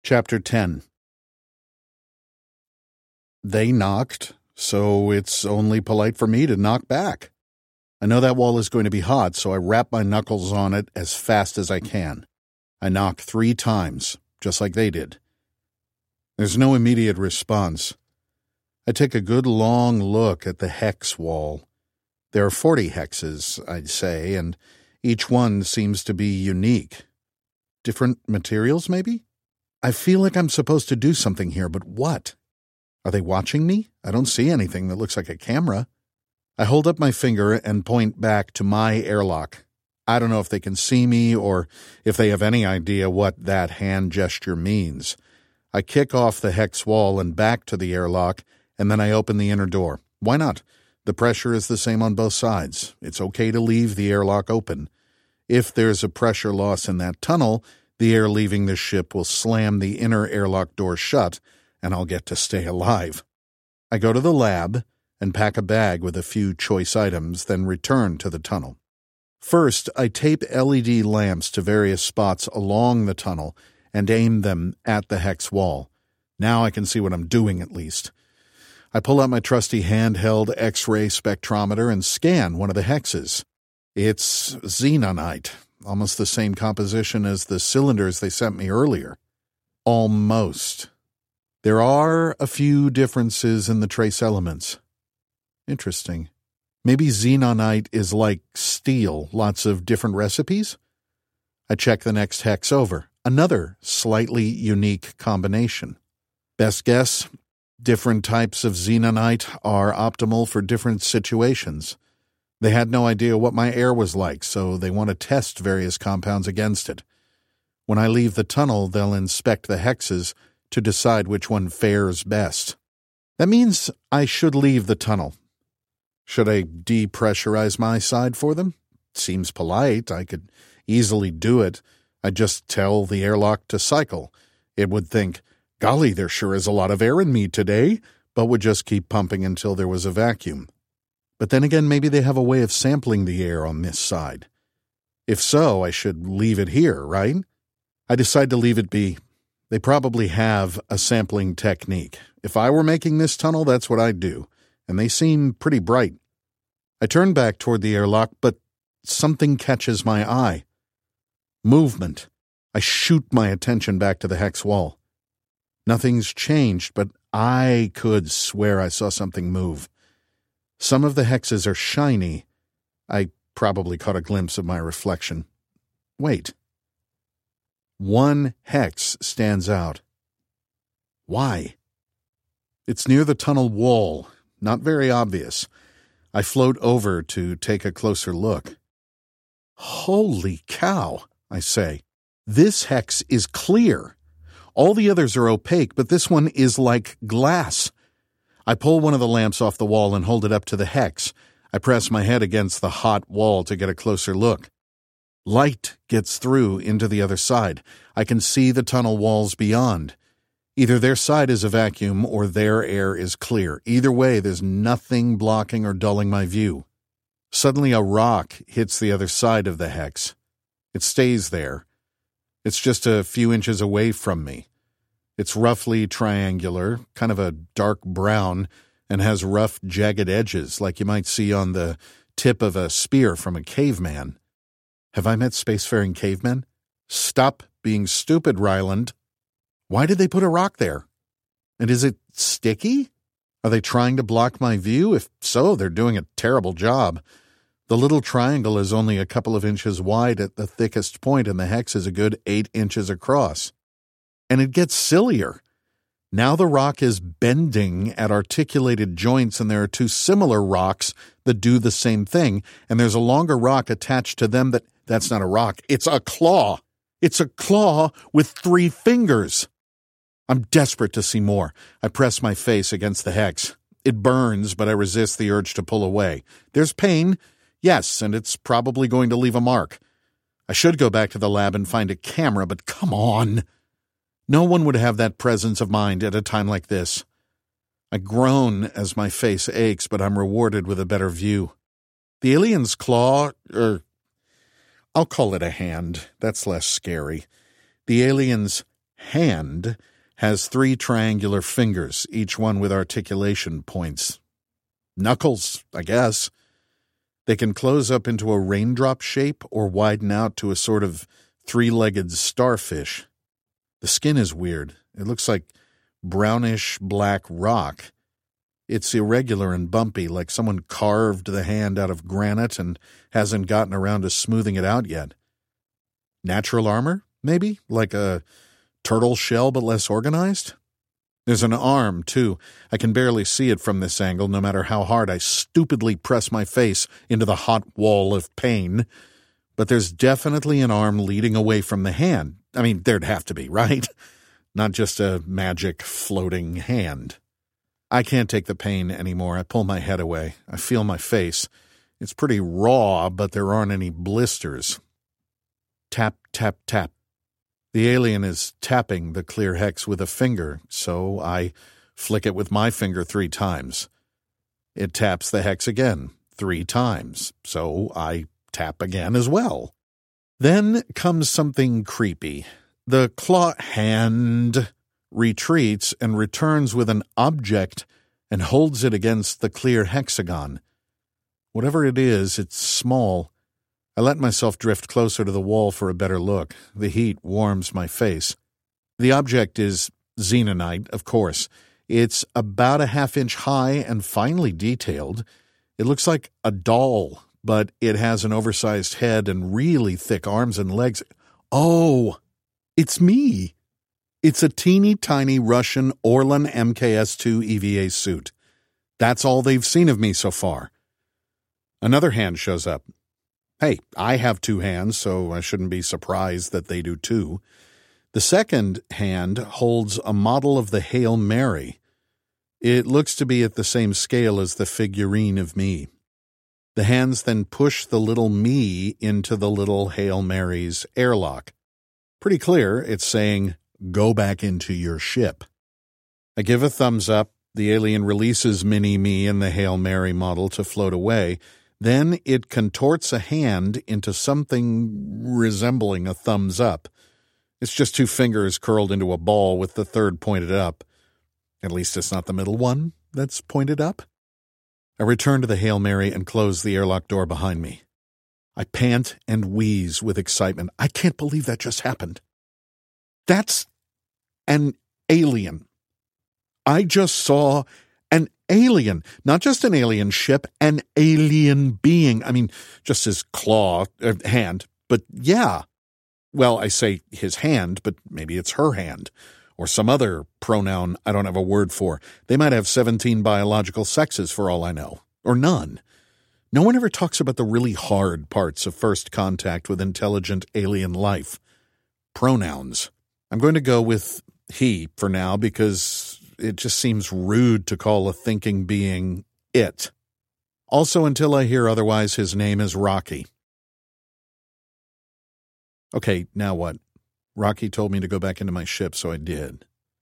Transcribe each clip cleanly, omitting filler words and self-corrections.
Chapter 10. They knocked, so it's only polite for me to knock back. I know that wall is going to be hot, so I wrap my knuckles on it as fast as I can. I knock 3 times, just like they did. There's no immediate response. I take a good long look at the hex wall. There are 40 hexes, I'd say, and each one seems to be unique. Different materials, maybe? I feel like I'm supposed to do something here, but what? Are they watching me? I don't see anything that looks like a camera. I hold up my finger and point back to my airlock. I don't know if they can see me or if they have any idea what that hand gesture means. I kick off the hex wall and back to the airlock, and then I open the inner door. Why not? The pressure is the same on both sides. It's okay to leave the airlock open. If there's a pressure loss in that tunnel, the air leaving the ship will slam the inner airlock door shut, and I'll get to stay alive. I go to the lab and pack a bag with a few choice items, then return to the tunnel. First, I tape LED lamps to various spots along the tunnel and aim them at the hex wall. Now I can see what I'm doing, at least. I pull out my trusty handheld X-ray spectrometer and scan one of the hexes. It's xenonite, almost the same composition as the cylinders they sent me earlier. Almost. There are a few differences in the trace elements. Interesting. Maybe xenonite is like steel, lots of different recipes? I check the next hex over. Another slightly unique combination. Best guess, different types of xenonite are optimal for different situations. They had no idea what my air was like, so they want to test various compounds against it. When I leave the tunnel, they'll inspect the hexes to decide which one fares best. That means I should leave the tunnel. Should I depressurize my side for them? Seems polite. I could easily do it. I'd just tell the airlock to cycle. It would think, golly, there sure is a lot of air in me today, but would just keep pumping until there was a vacuum. But then again, maybe they have a way of sampling the air on this side. If so, I should leave it here, right? I decide to leave it be. They probably have a sampling technique. If I were making this tunnel, that's what I'd do, and they seem pretty bright. I turn back toward the airlock, but something catches my eye. Movement. I shoot my attention back to the hex wall. Nothing's changed, but I could swear I saw something move. Some of the hexes are shiny. I probably caught a glimpse of my reflection. Wait. One hex stands out. Why? It's near the tunnel wall. Not very obvious. I float over to take a closer look. Holy cow, I say. This hex is clear. All the others are opaque, but this one is like glass. I pull one of the lamps off the wall and hold it up to the hex. I press my head against the hot wall to get a closer look. Light gets through into the other side. I can see the tunnel walls beyond. Either their side is a vacuum or their air is clear. Either way, there's nothing blocking or dulling my view. Suddenly a rock hits the other side of the hex. It stays there. It's just a few inches away from me. It's roughly triangular, kind of a dark brown, and has rough, jagged edges like you might see on the tip of a spear from a caveman. Have I met spacefaring cavemen? Stop being stupid, Ryland. Why did they put a rock there? And is it sticky? Are they trying to block my view? If so, they're doing a terrible job. The little triangle is only a couple of inches wide at the thickest point, and the hex is a good 8 inches across. And it gets sillier. Now the rock is bending at articulated joints, and there are 2 similar rocks that do the same thing, and there's a longer rock attached to them that's not a rock, it's a claw. It's a claw with 3 fingers. I'm desperate to see more. I press my face against the hex. It burns, but I resist the urge to pull away. There's pain, yes, and it's probably going to leave a mark. I should go back to the lab and find a camera, but come on. No one would have that presence of mind at a time like this. I groan as my face aches, but I'm rewarded with a better view. The alien's claw, I'll call it a hand. That's less scary. The alien's hand has 3 triangular fingers, each one with articulation points. Knuckles, I guess. They can close up into a raindrop shape or widen out to a sort of 3-legged starfish. The skin is weird. It looks like brownish black rock. It's irregular and bumpy, like someone carved the hand out of granite and hasn't gotten around to smoothing it out yet. Natural armor, maybe? Like a turtle shell but less organized? There's an arm, too. I can barely see it from this angle, no matter how hard I stupidly press my face into the hot wall of pain. But there's definitely an arm leading away from the hand. I mean, there'd have to be, right? Not just a magic floating hand. I can't take the pain anymore. I pull my head away. I feel my face. It's pretty raw, but there aren't any blisters. Tap, tap, tap. The alien is tapping the clear hex with a finger, so I flick it with my finger 3 times. It taps the hex again 3 times, so I tap again as well. Then comes something creepy. The claw hand retreats and returns with an object and holds it against the clear hexagon. Whatever it is, it's small. I let myself drift closer to the wall for a better look. The heat warms my face. The object is xenonite, of course. It's about a 1/2 inch high and finely detailed. It looks like a doll, but it has an oversized head and really thick arms and legs. Oh, it's me. It's a teeny tiny Russian Orlan MKS-2 EVA suit. That's all they've seen of me so far. Another hand shows up. Hey, I have 2 hands, so I shouldn't be surprised that they do too. The second hand holds a model of the Hail Mary. It looks to be at the same scale as the figurine of me. The hands then push the little me into the little Hail Mary's airlock. Pretty clear, it's saying, "Go back into your ship." I give a thumbs up. The alien releases Mini-Me and the Hail Mary model to float away. Then it contorts a hand into something resembling a thumbs up. It's just 2 fingers curled into a ball with the third pointed up. At least it's not the middle one that's pointed up. I return to the Hail Mary and close the airlock door behind me. I pant and wheeze with excitement. I can't believe that just happened. That's an alien. I just saw an alien, not just an alien ship, an alien being. I mean, just his hand, but yeah. Well, I say his hand, but maybe it's her hand, or some other pronoun I don't have a word for. They might have 17 biological sexes for all I know, or none. No one ever talks about the really hard parts of first contact with intelligent alien life. Pronouns. I'm going to go with he for now because it just seems rude to call a thinking being it. Also, until I hear otherwise, his name is Rocky. Okay, now what? Rocky told me to go back into my ship, so I did.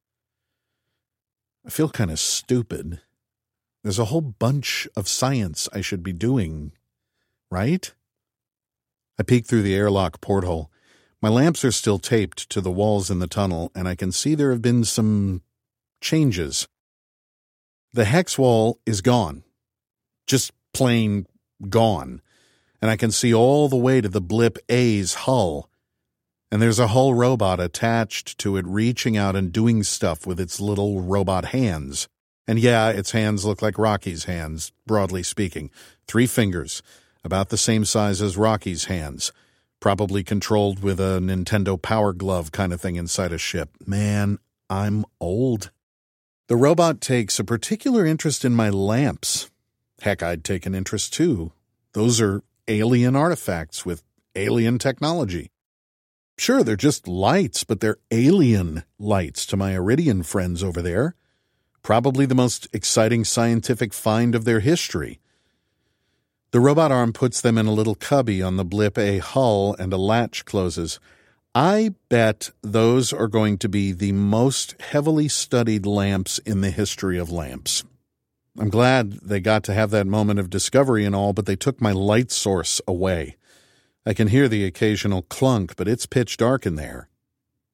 I feel kind of stupid. There's a whole bunch of science I should be doing, right? I peek through the airlock porthole. My lamps are still taped to the walls in the tunnel, and I can see there have been some changes. The hex wall is gone. Just plain gone. And I can see all the way to the Blip A's hull. And there's a hull robot attached to it reaching out and doing stuff with its little robot hands. And yeah, its hands look like Rocky's hands, broadly speaking. 3 fingers, about the same size as Rocky's hands. Probably controlled with a Nintendo Power Glove kind of thing inside a ship. Man, I'm old. The robot takes a particular interest in my lamps. Heck, I'd take an interest too. Those are alien artifacts with alien technology. Sure, they're just lights, but they're alien lights to my Iridian friends over there. Probably the most exciting scientific find of their history. The robot arm puts them in a little cubby on the Blip A hull and a latch closes. I bet those are going to be the most heavily studied lamps in the history of lamps. I'm glad they got to have that moment of discovery and all, but they took my light source away. I can hear the occasional clunk, but it's pitch dark in there.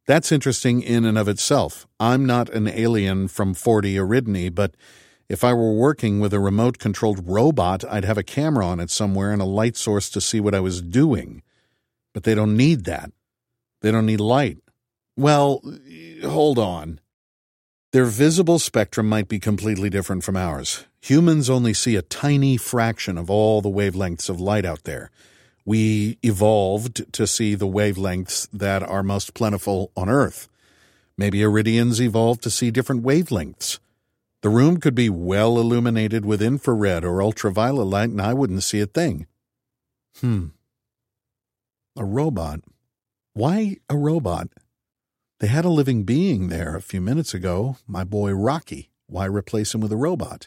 That's interesting in and of itself. I'm not an alien from 40 Eridani, but if I were working with a remote-controlled robot, I'd have a camera on it somewhere and a light source to see what I was doing. But they don't need that. They don't need light. Well, hold on. Their visible spectrum might be completely different from ours. Humans only see a tiny fraction of all the wavelengths of light out there. We evolved to see the wavelengths that are most plentiful on Earth. Maybe Iridians evolved to see different wavelengths. The room could be well illuminated with infrared or ultraviolet light, and I wouldn't see a thing. A robot. Why a robot? They had a living being there a few minutes ago, my boy Rocky. Why replace him with a robot?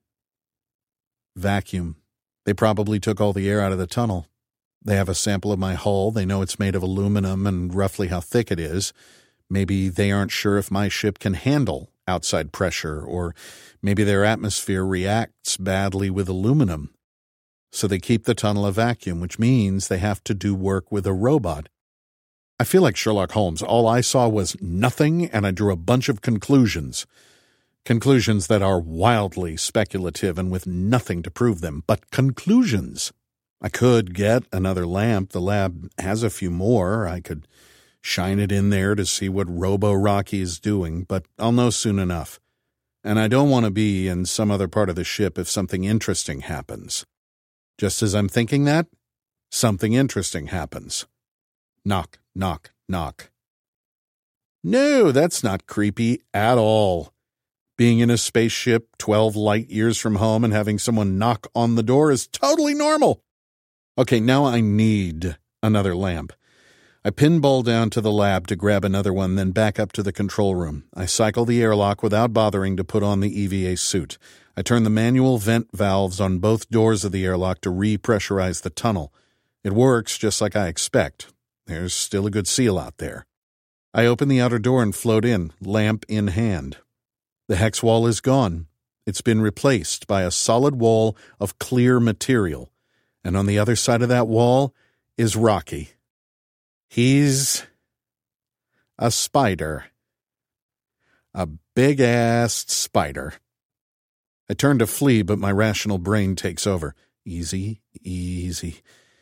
Vacuum. They probably took all the air out of the tunnel. They have a sample of my hull. They know it's made of aluminum and roughly how thick it is. Maybe they aren't sure if my ship can handle outside pressure, or maybe their atmosphere reacts badly with aluminum. So they keep the tunnel a vacuum, which means they have to do work with a robot. I feel like Sherlock Holmes. All I saw was nothing, and I drew a bunch of conclusions. Conclusions that are wildly speculative and with nothing to prove them, but conclusions. I could get another lamp. The lab has a few more. I could shine it in there to see what Robo-Rocky is doing, but I'll know soon enough. And I don't want to be in some other part of the ship if something interesting happens. Just as I'm thinking that, something interesting happens. Knock, knock, knock. No, that's not creepy at all. Being in a spaceship 12 light years from home and having someone knock on the door is totally normal. Okay, now I need another lamp. I pinball down to the lab to grab another one, then back up to the control room. I cycle the airlock without bothering to put on the EVA suit. I turn the manual vent valves on both doors of the airlock to repressurize the tunnel. It works just like I expect. There's still a good seal out there. I open the outer door and float in, lamp in hand. The hex wall is gone. It's been replaced by a solid wall of clear material. And on the other side of that wall is Rocky. He's a spider. A big-ass spider. I turn to flee, but my rational brain takes over. Easy, easy.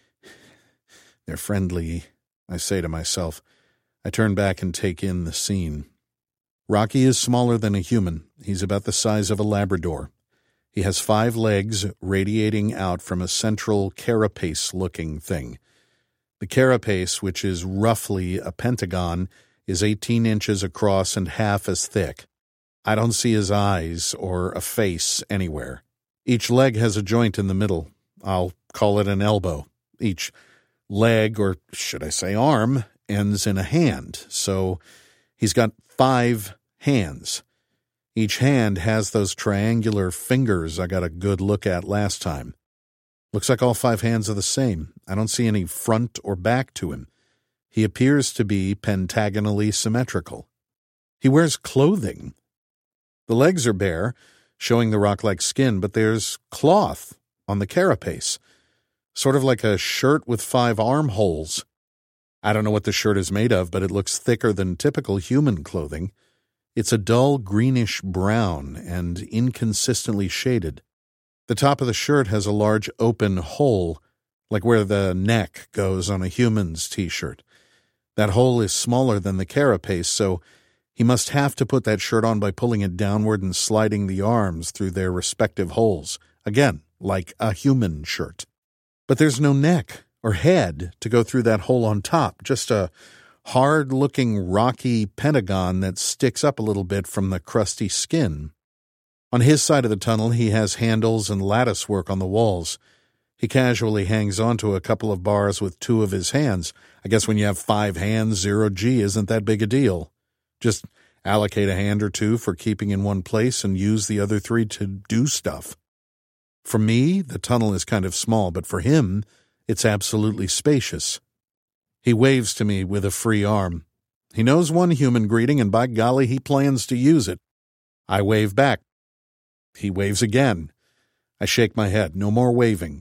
They're friendly, I say to myself. I turn back and take in the scene. Rocky is smaller than a human. He's about the size of a Labrador. He has 5 legs radiating out from a central carapace-looking thing. The carapace, which is roughly a pentagon, is 18 inches across and half as thick. I don't see his eyes or a face anywhere. Each leg has a joint in the middle. I'll call it an elbow. Each leg, or should I say arm, ends in a hand. So he's got 5 hands. Each hand has those triangular fingers I got a good look at last time. Looks like all 5 hands are the same. I don't see any front or back to him. He appears to be pentagonally symmetrical. He wears clothing. The legs are bare, showing the rock-like skin, but there's cloth on the carapace, sort of like a shirt with 5 armholes. I don't know what the shirt is made of, but it looks thicker than typical human clothing. It's a dull greenish brown and inconsistently shaded. The top of the shirt has a large open hole, like where the neck goes on a human's t-shirt. That hole is smaller than the carapace, so he must have to put that shirt on by pulling it downward and sliding the arms through their respective holes. Again, like a human shirt. But there's no neck or head to go through that hole on top, just a hard-looking rocky pentagon that sticks up a little bit from the crusty skin. On his side of the tunnel, he has handles and lattice work on the walls. He casually hangs onto a couple of bars with 2 of his hands. I guess when you have 5 hands, 0G isn't that big a deal. Just allocate a hand or 2 for keeping in one place and use the other 3 to do stuff. For me, the tunnel is kind of small, but for him, it's absolutely spacious. He waves to me with a free arm. He knows one human greeting, and by golly, he plans to use it. I wave back. He waves again. I shake my head. No more waving.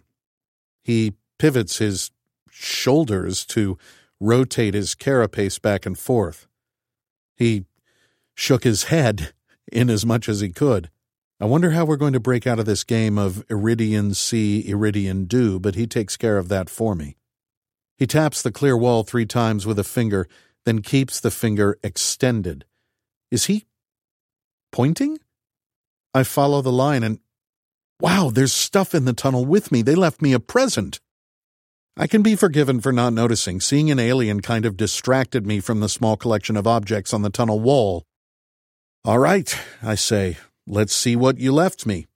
He pivots his shoulders to rotate his carapace back and forth. He shook his head in as much as he could. I wonder how we're going to break out of this game of Iridian see, Iridian do, but he takes care of that for me. He taps the clear wall 3 times with a finger, then keeps the finger extended. Is he pointing? I follow the line and, wow, there's stuff in the tunnel with me. They left me a present. I can be forgiven for not noticing. Seeing an alien kind of distracted me from the small collection of objects on the tunnel wall. All right, I say, let's see what you left me,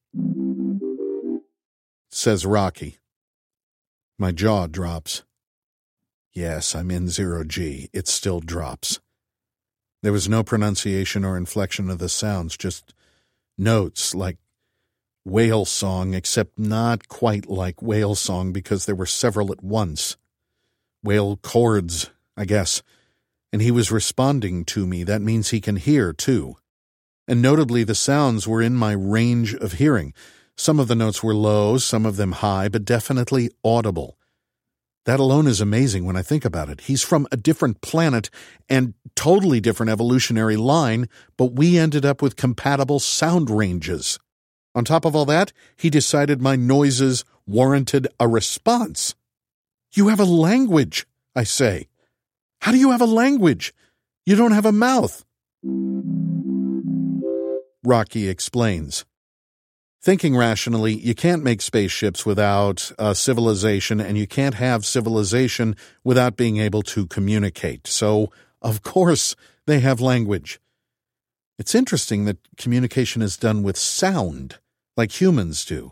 says Rocky. My jaw drops. Yes, I'm in 0G. It still drops. There was no pronunciation or inflection of the sounds, just notes like whale song, except not quite like whale song because there were several at once. Whale chords, I guess. And he was responding to me. That means he can hear, too. And notably, the sounds were in my range of hearing. Some of the notes were low, some of them high, but definitely audible. That alone is amazing when I think about it. He's from a different planet and totally different evolutionary line, but we ended up with compatible sound ranges. On top of all that, he decided my noises warranted a response. You have a language, I say. How do you have a language? You don't have a mouth. Rocky explains. Thinking rationally, you can't make spaceships without a civilization, and you can't have civilization without being able to communicate. So, of course, they have language. It's interesting that communication is done with sound, like humans do.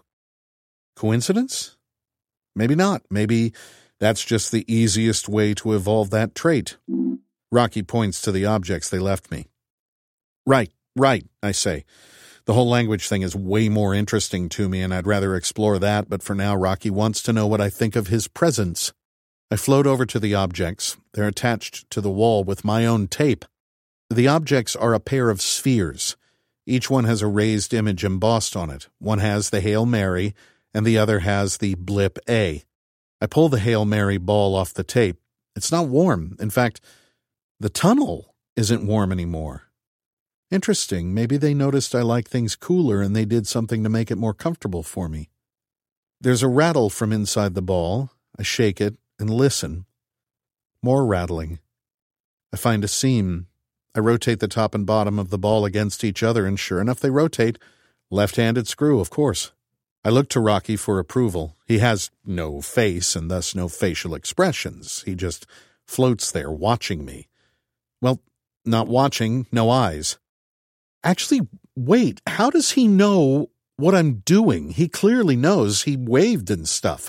Coincidence? Maybe not. Maybe that's just the easiest way to evolve that trait. Rocky points to the objects they left me. Right, I say. The whole language thing is way more interesting to me, and I'd rather explore that, but for now Rocky wants to know what I think of his presence. I float over to the objects. They're attached to the wall with my own tape. The objects are a pair of spheres. Each one has a raised image embossed on it. One has the Hail Mary, and the other has the blip A. I pull the Hail Mary ball off the tape. It's not warm. In fact, the tunnel isn't warm anymore. Interesting. Maybe they noticed I like things cooler and they did something to make it more comfortable for me. There's a rattle from inside the ball. I shake it and listen. More rattling. I find a seam. I rotate the top and bottom of the ball against each other, and sure enough, they rotate. Left-handed screw, of course. I look to Rocky for approval. He has no face and thus no facial expressions. He just floats there watching me. Well, not watching, no eyes. Actually, wait, how does he know what I'm doing? He clearly knows. He waved and stuff.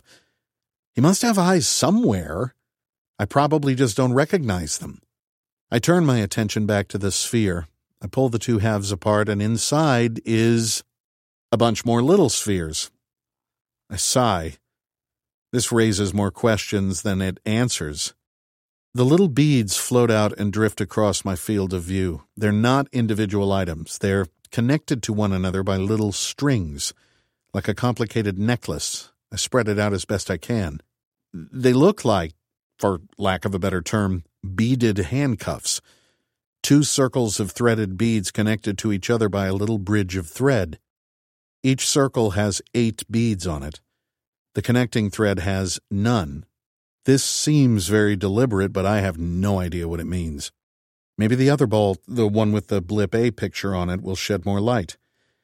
He must have eyes somewhere. I probably just don't recognize them. I turn my attention back to the sphere. I pull the 2 halves apart, and inside is a bunch more little spheres. I sigh. This raises more questions than it answers. The little beads float out and drift across my field of view. They're not individual items. They're connected to one another by little strings, like a complicated necklace. I spread it out as best I can. They look like, for lack of a better term, beaded handcuffs. 2 circles of threaded beads connected to each other by a little bridge of thread. Each circle has 8 beads on it. The connecting thread has none. This seems very deliberate, but I have no idea what it means. Maybe the other ball, the one with the blip A picture on it, will shed more light.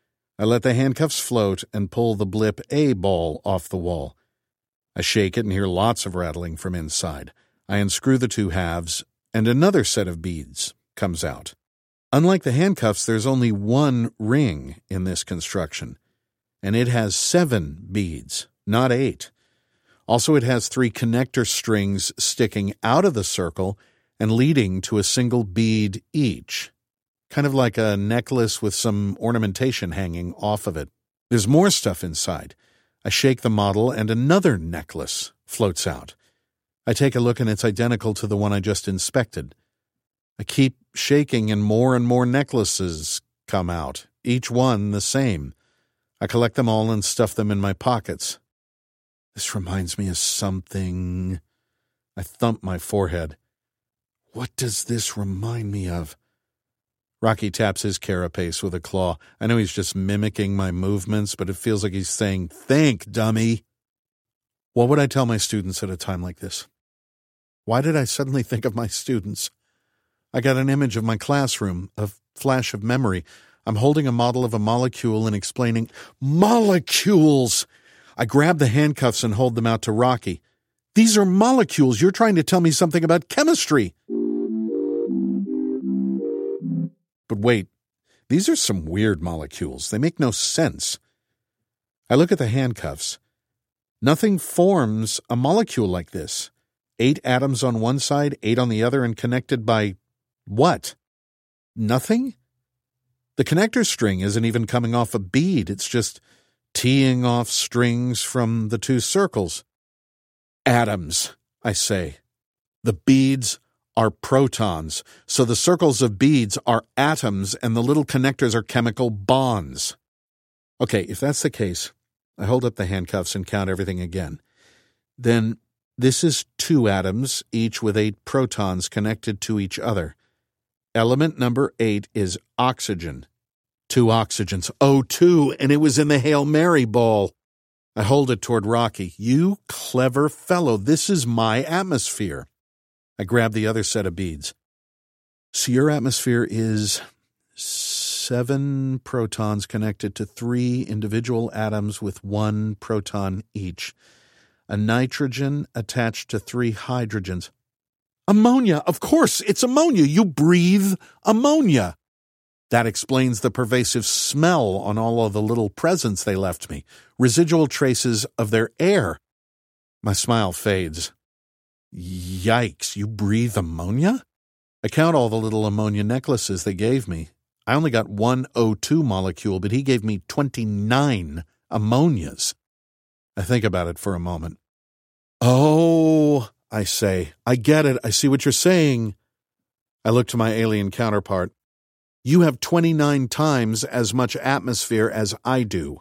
I let the handcuffs float and pull the blip A ball off the wall. I shake it and hear lots of rattling from inside. I unscrew the 2 halves, and another set of beads comes out. Unlike the handcuffs, there's only 1 ring in this construction, and it has 7 beads, not 8. Also, it has 3 connector strings sticking out of the circle and leading to a single bead each, kind of like a necklace with some ornamentation hanging off of it. There's more stuff inside. I shake the model and another necklace floats out. I take a look and it's identical to the one I just inspected. I keep shaking and more necklaces come out, each one the same. I collect them all and stuff them in my pockets. This reminds me of something. I thump my forehead. What does this remind me of? Rocky taps his carapace with a claw. I know he's just mimicking my movements, but it feels like he's saying, "Think, dummy." What would I tell my students at a time like this? Why did I suddenly think of my students? I got an image of my classroom, a flash of memory. I'm holding a model of a molecule and explaining, "Molecules!" I grab the handcuffs and hold them out to Rocky. "These are molecules. You're trying to tell me something about chemistry." But wait, these are some weird molecules. They make no sense. I look at the handcuffs. Nothing forms a molecule like this. 8 atoms on one side, 8 on the other, and connected by what? Nothing? The connector string isn't even coming off a bead. It's just teeing off strings from the 2 circles. Atoms, I say. The beads are protons, so the circles of beads are atoms and the little connectors are chemical bonds. Okay, if that's the case, I hold up the handcuffs and count everything again. Then this is 2 atoms, each with 8 protons connected to each other. Element number 8 is oxygen. 2 oxygens. O2, and it was in the Hail Mary ball. I hold it toward Rocky. "You clever fellow, this is my atmosphere." I grab the other set of beads. "So your atmosphere is 7 protons connected to 3 individual atoms with 1 proton each. A nitrogen attached to 3 hydrogens. Ammonia, of course, it's ammonia. You breathe ammonia." That explains the pervasive smell on all of the little presents they left me, residual traces of their air. My smile fades. Yikes, you breathe ammonia? I count all the little ammonia necklaces they gave me. I only got 1 O2 molecule, but he gave me 29 ammonias. I think about it for a moment. "Oh," I say, "I get it. I see what you're saying." I look to my alien counterpart. "You have 29 times as much atmosphere as I do."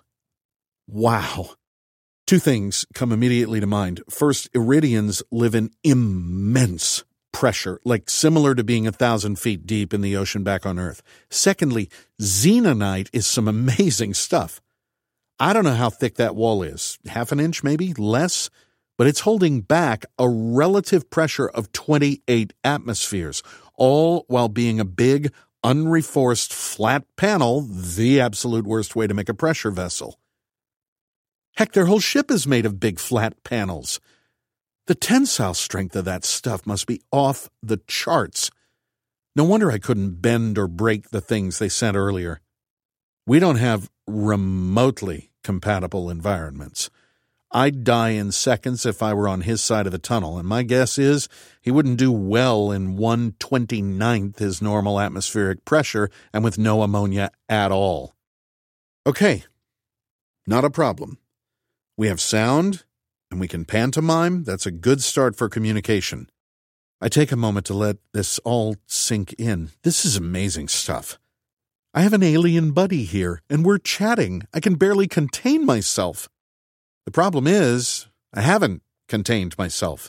Wow. 2 things come immediately to mind. First, Iridians live in immense pressure, like similar to being 1,000 feet deep in the ocean back on Earth. Secondly, xenonite is some amazing stuff. I don't know how thick that wall is, 1/2 inch maybe, less, but it's holding back a relative pressure of 28 atmospheres, all while being a big, unreinforced flat panel, the absolute worst way to make a pressure vessel. Heck, their whole ship is made of big flat panels. The tensile strength of that stuff must be off the charts. No wonder I couldn't bend or break the things they sent earlier. We don't have remotely compatible environments. I'd die in seconds if I were on his side of the tunnel, and my guess is he wouldn't do well in 1/29th his normal atmospheric pressure and with no ammonia at all. Okay, not a problem. We have sound, and we can pantomime. That's a good start for communication. I take a moment to let this all sink in. This is amazing stuff. I have an alien buddy here, and we're chatting. I can barely contain myself. The problem is, I haven't contained myself.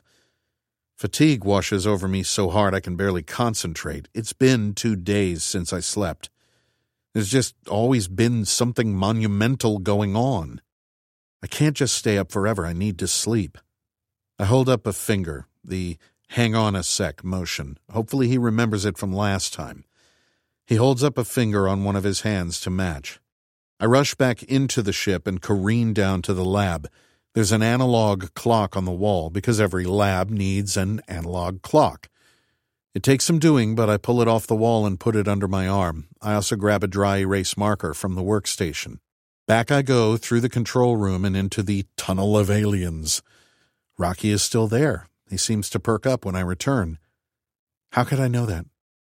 Fatigue washes over me so hard I can barely concentrate. It's been 2 days since I slept. There's just always been something monumental going on. I can't just stay up forever. I need to sleep. I hold up a finger, the hang on a sec motion. Hopefully he remembers it from last time. He holds up a finger on one of his hands to match. I rush back into the ship and careen down to the lab. There's an analog clock on the wall because every lab needs an analog clock. It takes some doing, but I pull it off the wall and put it under my arm. I also grab a dry erase marker from the workstation. Back I go through the control room and into the tunnel of aliens. Rocky is still there. He seems to perk up when I return. How could I know that?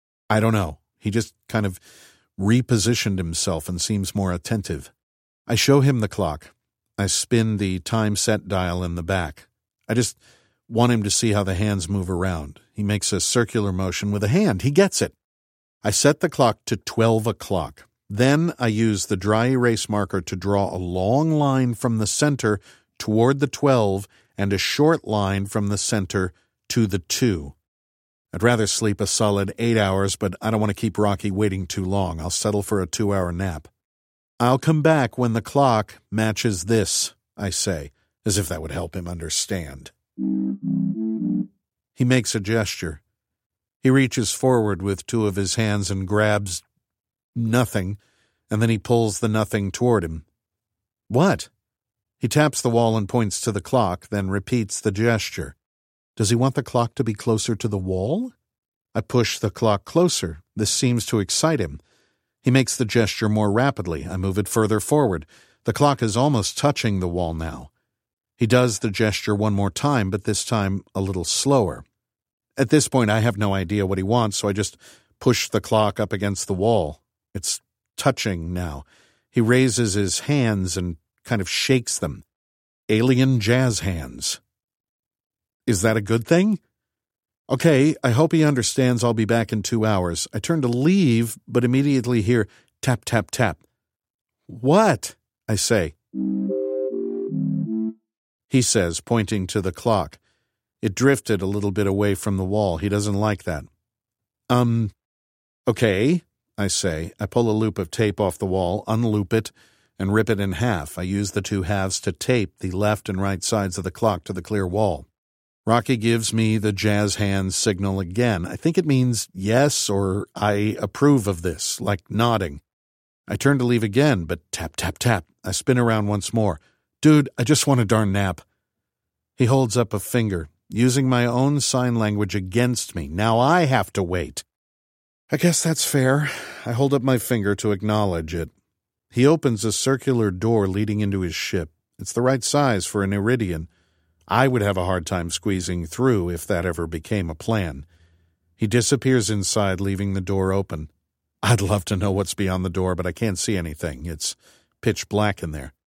I don't know. He just kind of repositioned himself and seems more attentive. I show him the clock. I spin the time set dial in the back. I just want him to see how the hands move around. He makes a circular motion with a hand. He gets it. I set the clock to 12 o'clock. Then I use the dry erase marker to draw a long line from the center toward the 12 and a short line from the center to the 2. I'd rather sleep a solid 8 hours, but I don't want to keep Rocky waiting too long. I'll settle for a 2-hour nap. I'll come back when the clock matches this, I say, as if that would help him understand. He makes a gesture. He reaches forward with two of his hands and grabs nothing, and then he pulls the nothing toward him. What? He taps the wall and points to the clock, then repeats the gesture. Does he want the clock to be closer to the wall? I push the clock closer. This seems to excite him. He makes the gesture more rapidly. I move it further forward. The clock is almost touching the wall now. He does the gesture one more time, but this time a little slower. At this point, I have no idea what he wants, so I just push the clock up against the wall. It's touching now. He raises his hands and kind of shakes them. Alien jazz hands. Is that a good thing? Okay, I hope he understands I'll be back in 2 hours. I turn to leave, but immediately hear tap, tap, tap. What? I say. He says, pointing to the clock. It drifted a little bit away from the wall. He doesn't like that. Okay, I say. I pull a loop of tape off the wall, unloop it, and rip it in half. I use the two halves to tape the left and right sides of the clock to the clear wall. Rocky gives me the jazz hands signal again. I think it means yes or I approve of this, like nodding. I turn to leave again, but tap, tap, tap. I spin around once more. Dude, I just want a darn nap. He holds up a finger, using my own sign language against me. Now I have to wait. I guess that's fair. I hold up my finger to acknowledge it. He opens a circular door leading into his ship. It's the right size for an Iridian. I would have a hard time squeezing through if that ever became a plan. He disappears inside, leaving the door open. I'd love to know what's beyond the door, but I can't see anything. It's pitch black in there.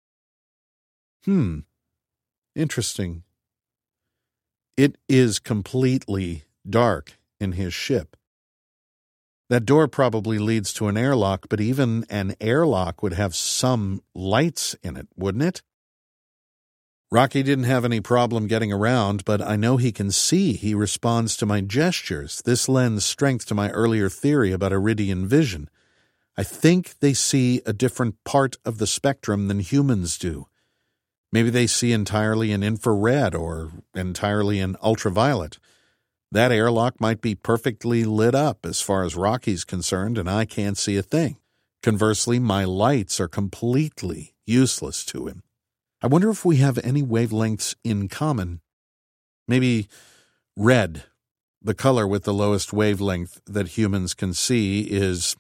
Interesting. It is completely dark in his ship. That door probably leads to an airlock, but even an airlock would have some lights in it, wouldn't it? Rocky didn't have any problem getting around, but I know he can see. He responds to my gestures. This lends strength to my earlier theory about Iridian vision. I think they see a different part of the spectrum than humans do. Maybe they see entirely in infrared or entirely in ultraviolet. That airlock might be perfectly lit up as far as Rocky's concerned, and I can't see a thing. Conversely, my lights are completely useless to him. I wonder if we have any wavelengths in common. Maybe red, the color with the lowest wavelength that humans can see, is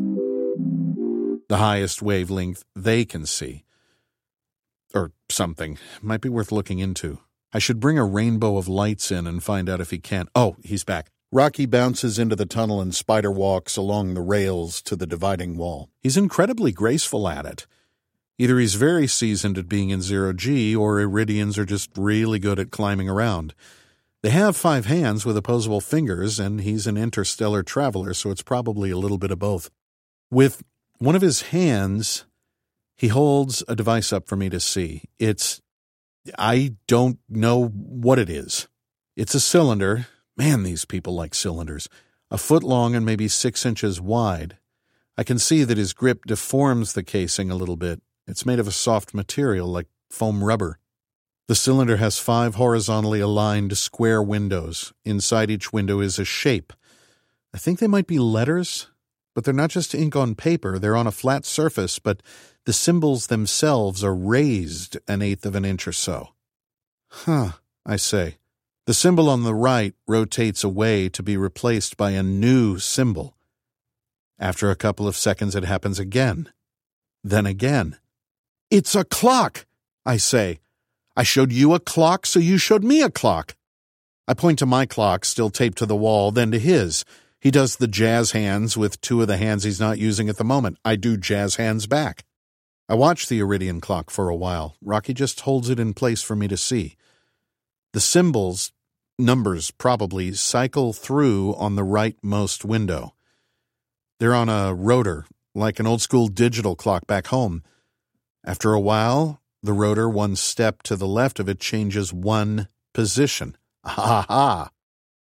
the highest wavelength they can see. Or something. Might be worth looking into. I should bring a rainbow of lights in and find out if he can. Oh, he's back. Rocky bounces into the tunnel and spider walks along the rails to the dividing wall. He's incredibly graceful at it. Either he's very seasoned at being in zero-G, or Iridians are just really good at climbing around. They have 5 hands with opposable fingers, and he's an interstellar traveler, so it's probably a little bit of both. With one of his hands, he holds a device up for me to see. I don't know what it is. It's a cylinder. Man, these people like cylinders. 1 foot long and maybe 6 inches wide. I can see that his grip deforms the casing a little bit. It's made of a soft material like foam rubber. The cylinder has 5 horizontally aligned square windows. Inside each window is a shape. I think they might be letters, but they're not just ink on paper. They're on a flat surface, but the symbols themselves are raised 1/8 of an inch or so. I say. The symbol on the right rotates away to be replaced by a new symbol. After a couple of seconds, it happens again. Then again. It's a clock, I say. I showed you a clock, so you showed me a clock. I point to my clock, still taped to the wall, then to his. He does the jazz hands with 2 of the hands he's not using at the moment. I do jazz hands back. I watch the Iridian clock for a while. Rocky just holds it in place for me to see. The symbols, numbers probably, cycle through on the rightmost window. They're on a rotor, like an old-school digital clock back home. After a while, the rotor 1 step to the left of it changes 1 position. Ha ha!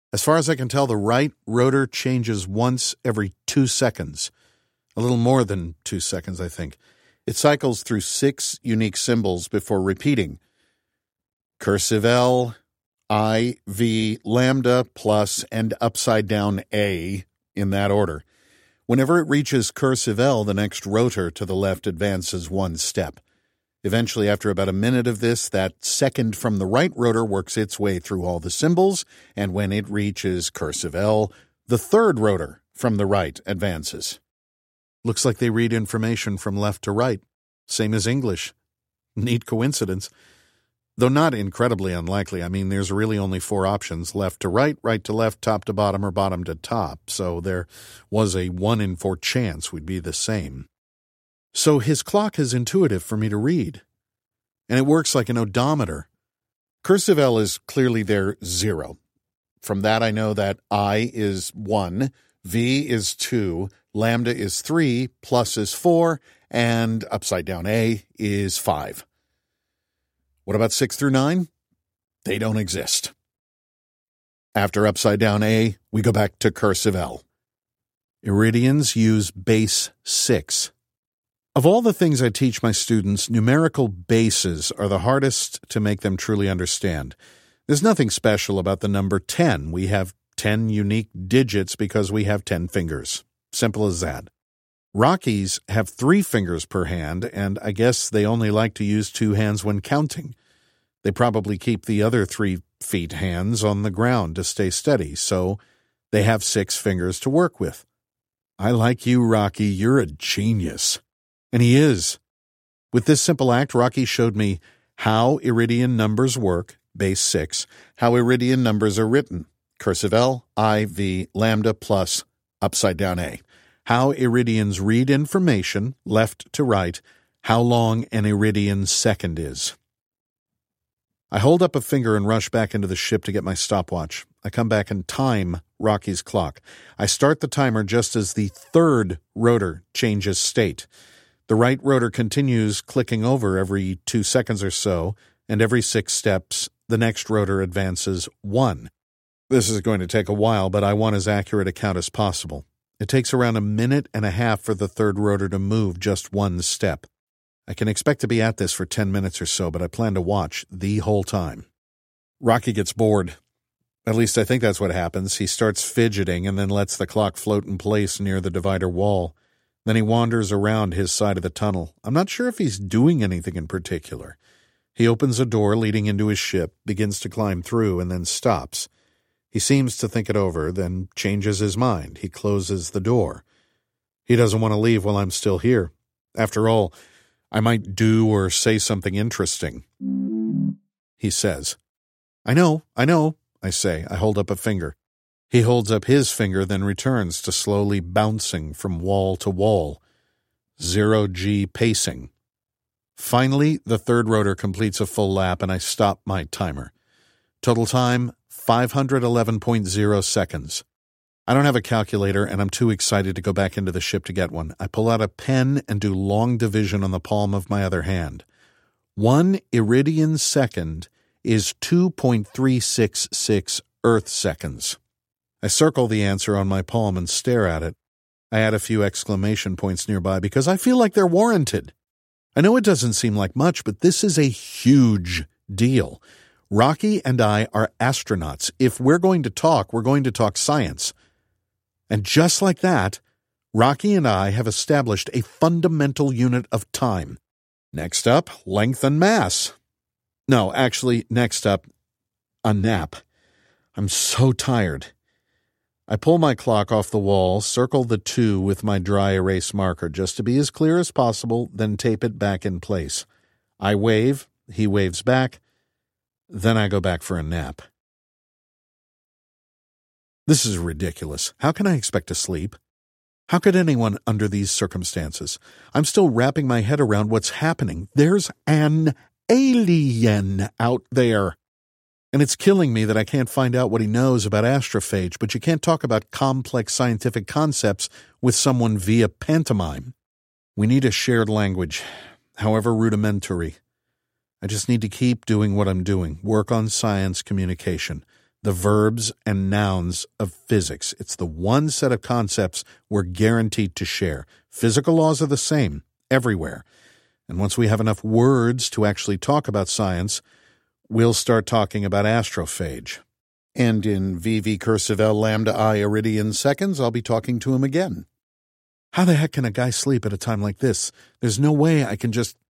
As far as I can tell, the right rotor changes once every 2 seconds. A little more than 2 seconds, I think. It cycles through 6 unique symbols before repeating. Cursive L, I, V, lambda, plus, and upside down A, in that order. Whenever it reaches cursive L, the next rotor to the left advances 1 step. Eventually, after about a minute of this, that second from the right rotor works its way through all the symbols, and when it reaches cursive L, the third rotor from the right advances. Looks like they read information from left to right, same as English. Neat coincidence. Though not incredibly unlikely. I mean, there's really only 4 options, left to right to left, top to bottom, or bottom to top, so there was a 1 in 4 chance we'd be the same. So his clock is intuitive for me to read, and it works like an odometer. Cursive L is clearly their 0. From that I know that I is 1, V is 2, lambda is 3, plus is 4, and upside down A is 5. What about 6 through 9? They don't exist. After upside down A, we go back to cursive L. Iridians use base 6. Of all the things I teach my students, numerical bases are the hardest to make them truly understand. There's nothing special about the number 10. We have 10 unique digits because we have 10 fingers. Simple as that. Rockies have 3 fingers per hand, and I guess they only like to use 2 hands when counting. They probably keep the other 3 feet hands on the ground to stay steady, so they have 6 fingers to work with. I like you, Rocky. You're a genius. And he is. With this simple act, Rocky showed me how Iridian numbers work, base 6, how Iridian numbers are written, cursive L, I, V, lambda, plus, upside down A, how Iridians read information, left to right, how long an Iridian second is. I hold up a finger and rush back into the ship to get my stopwatch. I come back and time Rocky's clock. I start the timer just as the third rotor changes state. The right rotor continues clicking over every 2 seconds or so, and every 6 steps, the next rotor advances 1. This is going to take a while, but I want as accurate a count as possible. It takes around a minute and a half for the third rotor to move just 1 step. I can expect to be at this for 10 minutes or so, but I plan to watch the whole time. Rocky gets bored. At least I think that's what happens. He starts fidgeting and then lets the clock float in place near the divider wall. Then he wanders around his side of the tunnel. I'm not sure if he's doing anything in particular. He opens a door leading into his ship, begins to climb through, and then stops. He seems to think it over, then changes his mind. He closes the door. He doesn't want to leave while I'm still here. After all, I might do or say something interesting. He says. I know, I say. I hold up a finger. He holds up his finger, then returns to slowly bouncing from wall to wall. 0G pacing. Finally, the third rotor completes a full lap, and I stop my timer. Total time, 511.0 seconds. I don't have a calculator, and I'm too excited to go back into the ship to get one. I pull out a pen and do long division on the palm of my other hand. 1 Iridian second is 2.366 Earth seconds. I circle the answer on my palm and stare at it. I add a few exclamation points nearby because I feel like they're warranted. I know it doesn't seem like much, but this is a huge deal. Rocky and I are astronauts. If we're going to talk science. And just like that, Rocky and I have established a fundamental unit of time. Next up, length and mass. No, actually, next up, a nap. I'm so tired. I pull my clock off the wall, circle the 2 with my dry erase marker just to be as clear as possible, then tape it back in place. I wave, he waves back, then I go back for a nap. This is ridiculous. How can I expect to sleep? How could anyone under these circumstances? I'm still wrapping my head around what's happening. There's an alien out there. And it's killing me that I can't find out what he knows about astrophage, but you can't talk about complex scientific concepts with someone via pantomime. We need a shared language, however rudimentary. I just need to keep doing what I'm doing, work on science communication. the verbs and nouns of physics. It's the one set of concepts we're guaranteed to share. Physical laws are the same everywhere. And once we have enough words to actually talk about science, we'll start talking about astrophage. And in VV cursive L lambda I iridian seconds, I'll be talking to him again. How the heck can a guy sleep at a time like this? There's no way I can just